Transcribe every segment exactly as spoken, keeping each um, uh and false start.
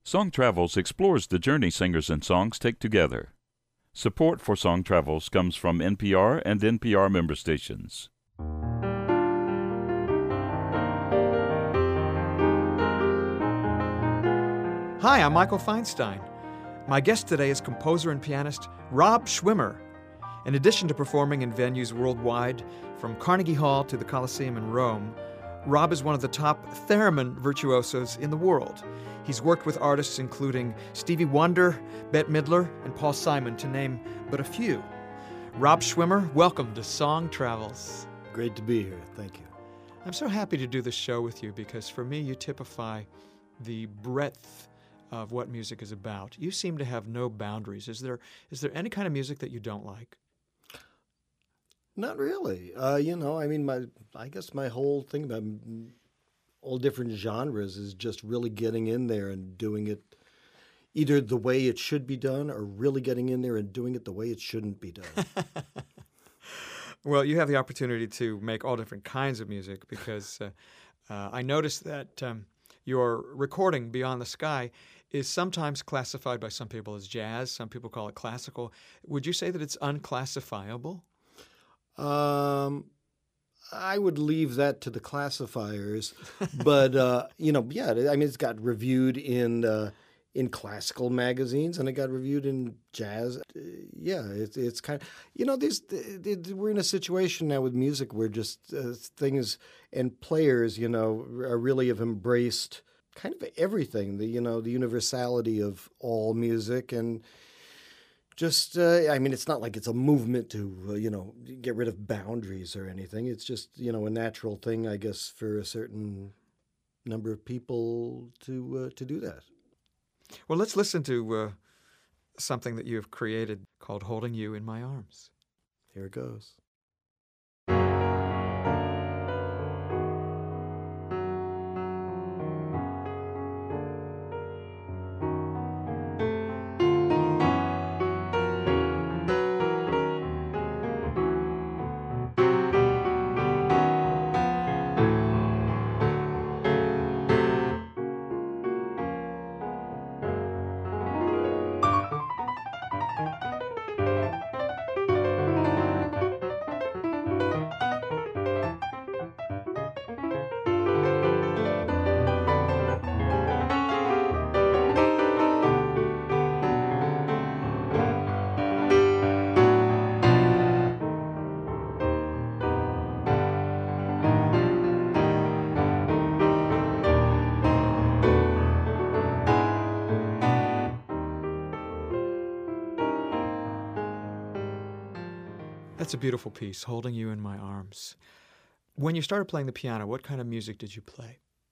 Song Travels explores the journey singers and songs take together. Support for Song Travels comes from N P R and N P R member stations. Hi, I'm Michael Feinstein. My guest today is composer and pianist Rob Schwimmer. In addition to performing in venues worldwide, from Carnegie Hall to the Colosseum in Rome, Rob is one of the top theremin virtuosos in the world. He's worked with artists including Stevie Wonder, Bette Midler, and Paul Simon, to name but a few. Rob Schwimmer, welcome to Song Travels. Great to be here. Thank you. I'm so happy to do this show with you because for me, you typify the breadth of what music is about. You seem to have no boundaries. Is there is there any kind of music that you don't like? Not really. Uh, you know, I mean, my I guess my whole thing about all different genres is just really getting in there and doing it either the way it should be done or really getting in there and doing it the way it shouldn't be done. Well, you have the opportunity to make all different kinds of music because uh, uh, I noticed that um, your recording, Beyond the Sky, is sometimes classified by some people as jazz. Some people call it classical. Would you say that it's unclassifiable? Um, I would leave that to the classifiers, but uh, you know, yeah, I mean, it's got reviewed in uh, in classical magazines, and it got reviewed in jazz. Uh, yeah, it's it's kind of, you know, this we're in a situation now with music where just uh, things and players, you know, are really have embraced kind of everything. The you know the universality of all music and. Just, uh, I mean, it's not like it's a movement to, uh, you know, get rid of boundaries or anything. It's just, you know, a natural thing, I guess, for a certain number of people to uh, to do that. Well, let's listen to uh, something that you have created called Holding You in My Arms. Here it goes. That's a beautiful piece, Holding You in My Arms. When you started playing the piano, what kind of music did you play?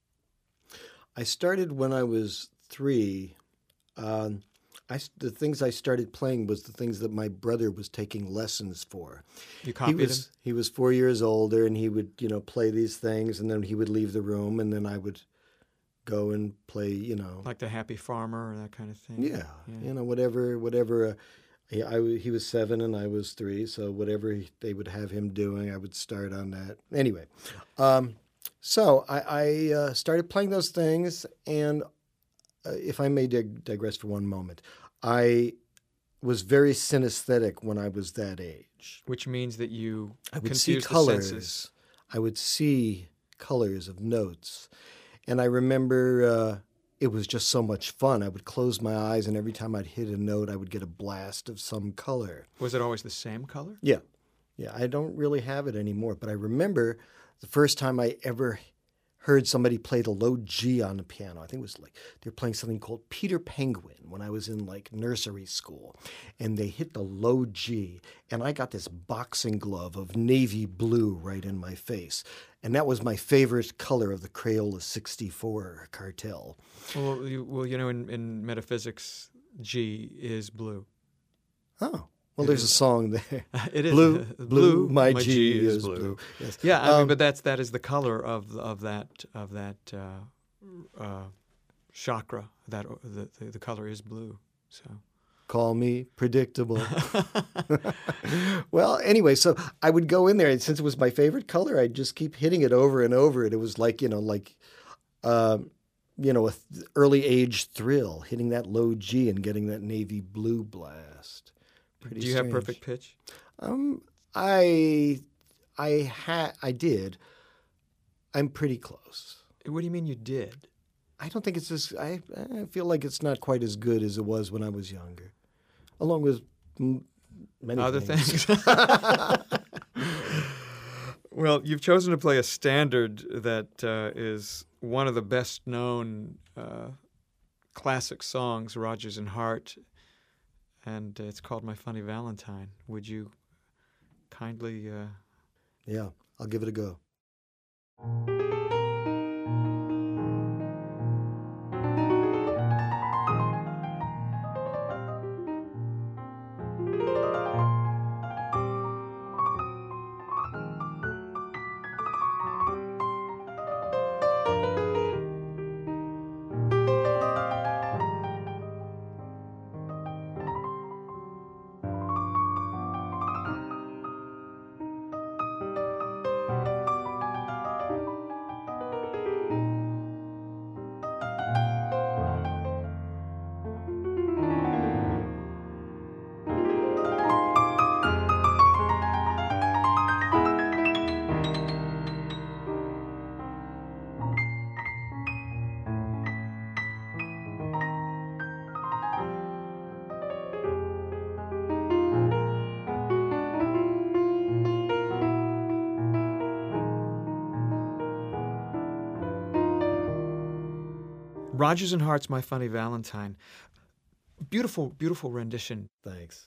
I started when I was three. Um, I, the things I started playing was the things that my brother was taking lessons for. You copied he was, him? He was four years older, and he would, you know, play these things, and then he would leave the room, and then I would go and play, you know. Like the Happy Farmer or that kind of thing? Yeah, yeah. you know, whatever, whatever. Uh, he, I, he was seven and I was three, so whatever he, they would have him doing, I would start on that. Anyway, um, so I, I uh, started playing those things, and uh, if I may dig- digress for one moment, I was very synesthetic when I was that age. Which means that you I would confused see the colors. senses. I would see colors of notes. And I remember uh, it was just so much fun. I would close my eyes, and every time I'd hit a note, I would get a blast of some color. Was it always the same color? Yeah. Yeah, I don't really have it anymore. But I remember the first time I ever heard somebody play the low G on the piano. I think it was like they were playing something called Peter Penguin when I was in like nursery school. And they hit the low G, and I got this boxing glove of navy blue right in my face. And that was my favorite color of the Crayola sixty-four cartel. Well, you, well, you know, in, in metaphysics, G is blue. Oh. Well, It there's is. a song there. It is Blue, blue. blue, my, my G, G is is blue. blue. Yes. Yeah, I mean, Um, but that's that is the color of of that of that uh, uh, chakra. That the, the the color is blue. So Call me predictable. Well, anyway, so I would go in there, and since it was my favorite color, I'd just keep hitting it over and over. And it was like, you know, like um, you know, a th- early age thrill, hitting that low G and getting that navy blue blast. Pretty Do you have strange. perfect pitch? Um, I, I had, I did. I'm pretty close. What do you mean you did? I don't think it's as, I, I feel like it's not quite as good as it was when I was younger, along with m- many Other things. things? Well, you've chosen to play a standard that uh, is one of the best known uh, classic songs, Rodgers and Hart, and uh, it's called My Funny Valentine. Would you kindly... Uh... Yeah, I'll give it a go. Rodgers and Hart's My Funny Valentine. Beautiful, beautiful rendition. Thanks.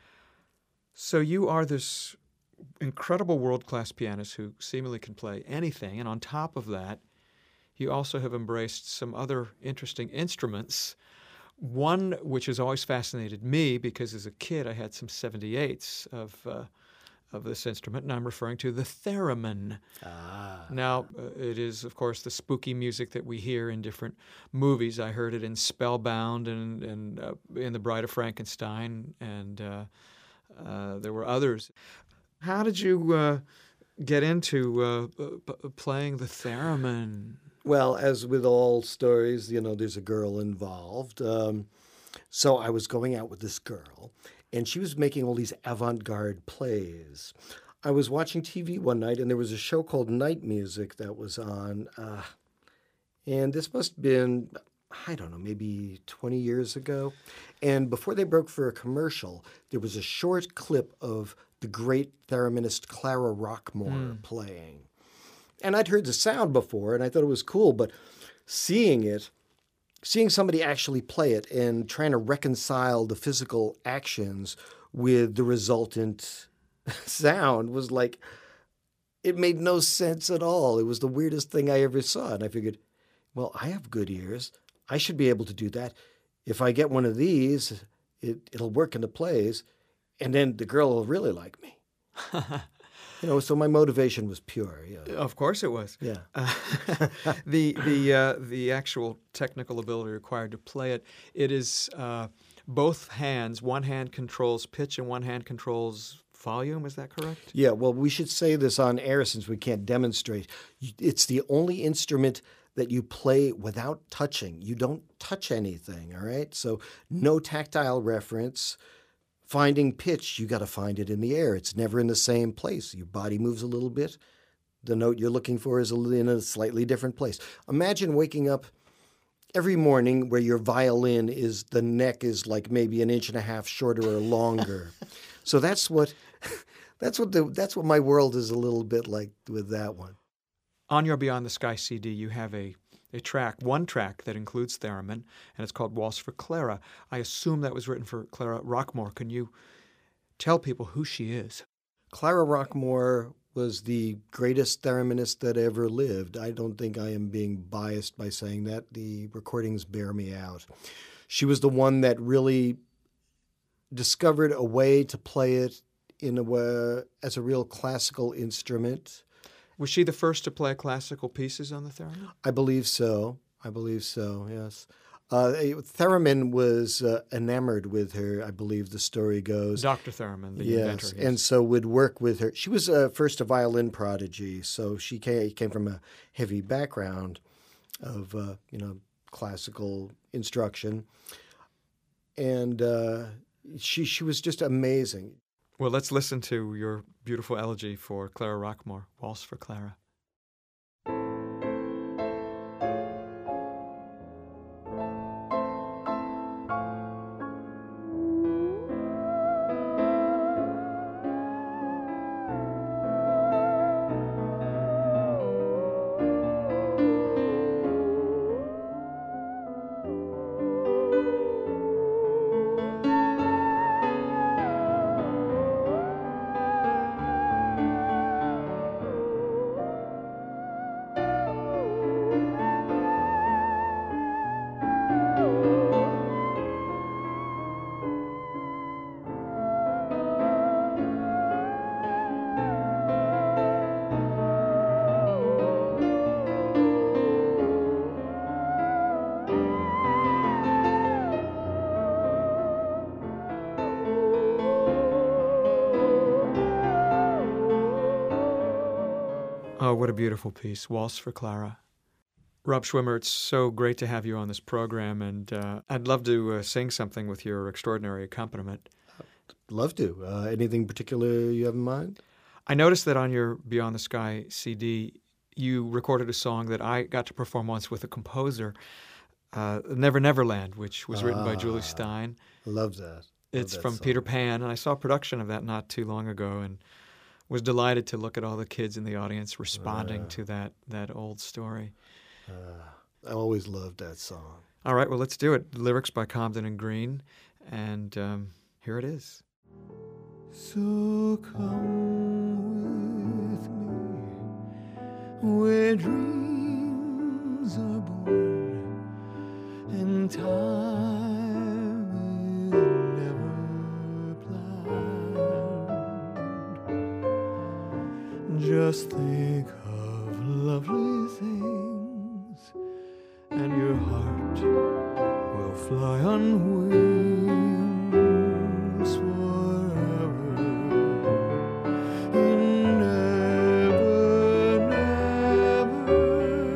So you are this incredible world-class pianist who seemingly can play anything, and on top of that, you also have embraced some other interesting instruments. One which has always fascinated me, because as a kid I had some seventy-eights of uh, of this instrument, and I'm referring to the theremin. Ah. Now, uh, it is, of course, the spooky music that we hear in different movies. I heard it in Spellbound and, and uh, in The Bride of Frankenstein, and uh, uh, there were others. How did you uh, get into uh, p- playing the theremin? Well, as with all stories, you know, there's a girl involved. Um, so I was going out with this girl, and she was making all these avant-garde plays. I was watching T V one night, and there was a show called Night Music that was on. Uh, and this must have been, I don't know, maybe twenty years ago. And before they broke for a commercial, there was a short clip of the great thereminist Clara Rockmore mm. playing. And I'd heard the sound before, and I thought it was cool, but seeing it, seeing somebody actually play it and trying to reconcile the physical actions with the resultant sound was like, it made no sense at all. It was the weirdest thing I ever saw. And I figured, well, I have good ears. I should be able to do that. If I get one of these, it, it'll work in the plays, and then the girl will really like me. You know, so my motivation was pure. Yeah. Of course it was. Yeah. Uh, the the uh, the actual technical ability required to play it, it is uh, both hands. One hand controls pitch and one hand controls volume. Is that correct? Yeah, well, we should say this on air since we can't demonstrate. It's the only instrument that you play without touching. You don't touch anything, all right? So no tactile reference. Finding pitch, you got to find it in the air. It's never in the same place. Your body moves a little bit. The note you're looking for is in a slightly different place. Imagine waking up every morning where your violin is, the neck is like maybe an inch and a half shorter or longer. So that's what, that's what the, that's what my world is a little bit like with that one. On your Beyond the Sky C D, you have a, a track, one track that includes theremin, and it's called Waltz for Clara. I assume that was written for Clara Rockmore. Can you tell people who she is? Clara Rockmore was the greatest thereminist that ever lived. I don't think I am being biased by saying that. The recordings bear me out. She was the one that really discovered a way to play it in a way, as a real classical instrument. Was she the first to play classical pieces on the theremin? I believe so. I believe so, yes. Uh, Theremin was uh, enamored with her, I believe the story goes. Doctor Theremin, the yes, inventor. Yes, and so would work with her. She was uh, first a violin prodigy, so she came, came from a heavy background. of uh, you know classical instruction, and uh, she she was just amazing. Well, let's listen to your beautiful elegy for Clara Rockmore, Waltz for Clara. Oh, what a beautiful piece, Waltz for Clara. Rob Schwimmer, it's so great to have you on this program, and uh, I'd love to uh, sing something with your extraordinary accompaniment. Love to. Uh, anything particular you have in mind? I noticed that on your Beyond the Sky C D, you recorded a song that I got to perform once with a composer, uh, Never Never Land, which was written ah, by Julie Stein. Love that. Love It's that from song. Peter Pan, and I saw a production of that not too long ago, and was delighted to look at all the kids in the audience responding Uh. to that that old story. Uh, I always loved that song. All right, well, let's do it. Lyrics by Comden and Green, and um, here it is. So come with me where dreams are born and time is never planned. Just think of lovely things and your heart will fly on wings forever in never, never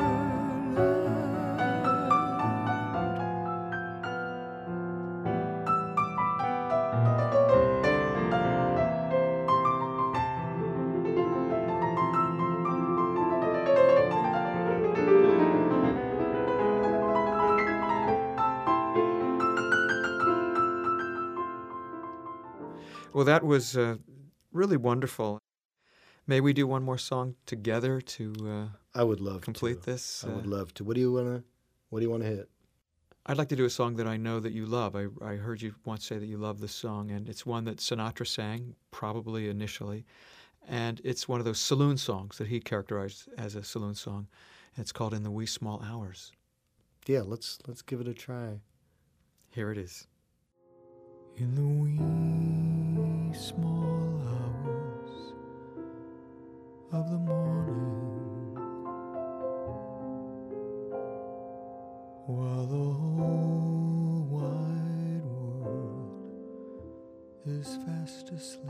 Well, that was uh, really wonderful. May we do one more song together to uh, I would love complete to. this? I would Uh, love to. What do you wanna? What do you want to hit? I'd like to do a song that I know that you love. I, I heard you once say that you love this song, and it's one that Sinatra sang, probably initially. And it's one of those saloon songs that he characterized as a saloon song. It's called In the Wee Small Hours. Yeah, let's let's give it a try. Here it is. In the wee small hours of the morning, while the whole wide world is fast asleep,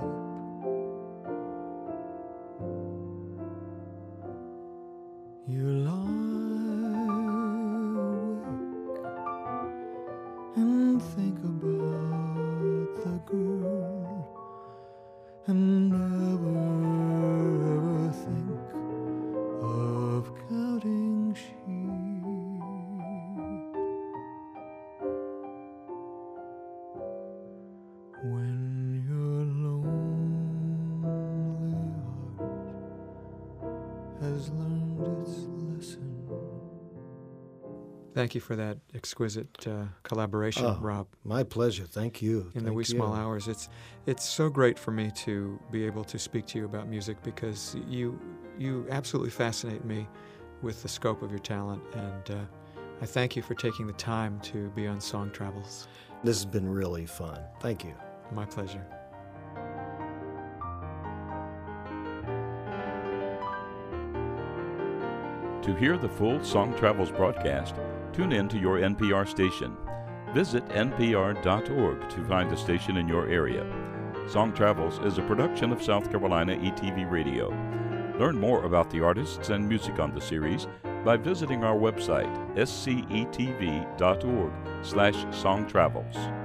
you lie awake and think about the girl and never ever think of counting sheep. When your lonely heart has learned its lesson. Thank you for that exquisite uh, collaboration, Oh, Rob. My pleasure. Thank you. In the Thank wee small you. hours, it's it's so great for me to be able to speak to you about music because you you absolutely fascinate me with the scope of your talent, and uh, I thank you for taking the time to be on Song Travels. This has been really fun. Thank you. My pleasure. To hear the full Song Travels broadcast, tune in to your N P R station. Visit N P R dot org to find a station in your area. Song Travels is a production of South Carolina E T V Radio. Learn more about the artists and music on the series by visiting our website, s c e t v dot org slash song travels.